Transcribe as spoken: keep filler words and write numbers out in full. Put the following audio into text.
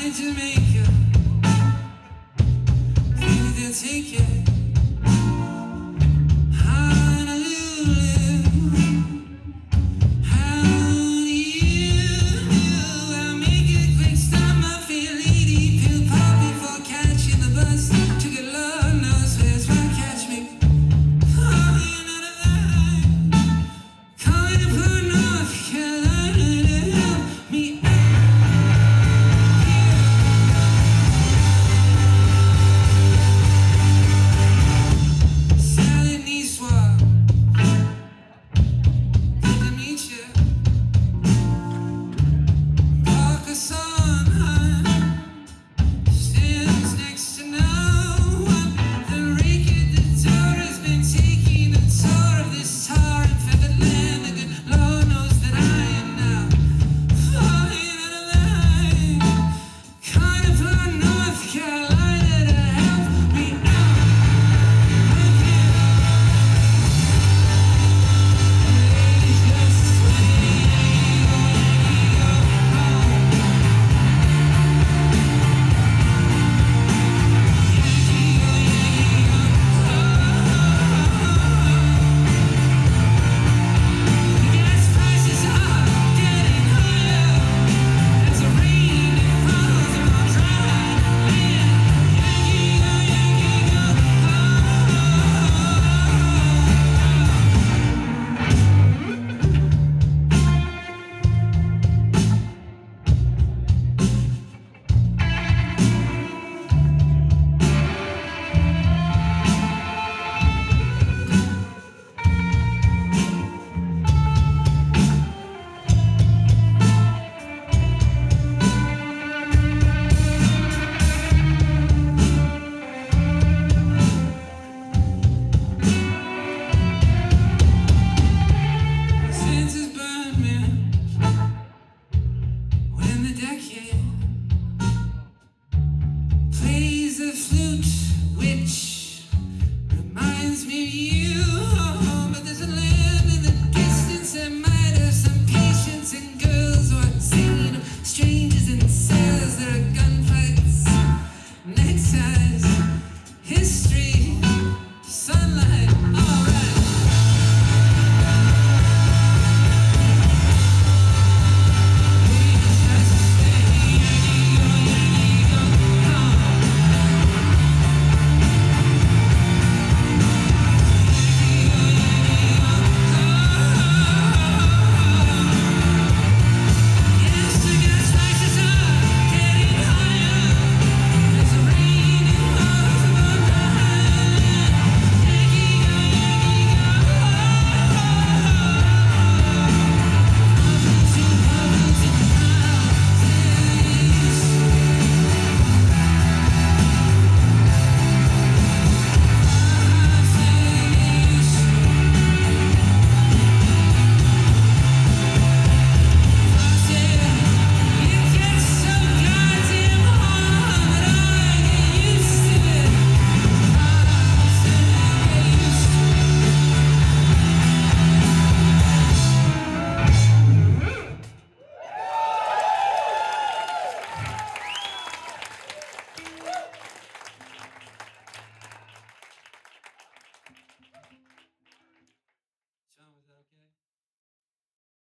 fly to Jamaica, think they'll take it. Honolulu, how do you do? I'll make it quick, stop my fair lady, pill pop before catching the bus. Took it, Lord knows where's where catch me. Oh, you're not alive. Calling to put North Carolina to help me out. When the decade